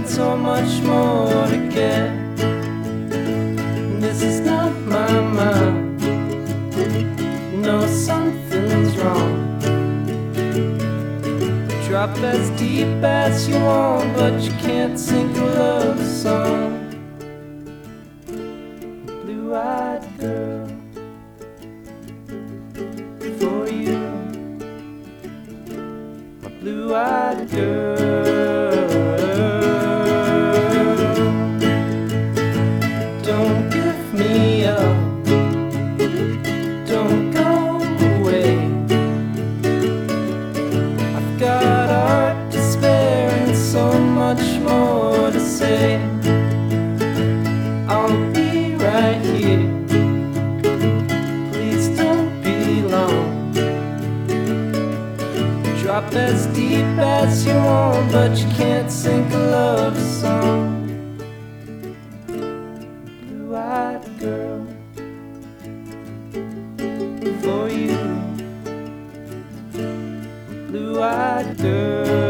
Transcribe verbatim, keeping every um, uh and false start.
so much more to get. This is not my mind. No, something's wrong. Drop as deep as you want, but you can't sing a love song. Blue-eyed girl, for you, my blue-eyed girl. Don't give me up, don't go away. I've got art to spare and so much more to say. I'll be right here, please don't be long. Drop as deep as you want, but you can't sing a love song. Blue-eyed girl, for you, blue-eyed girl.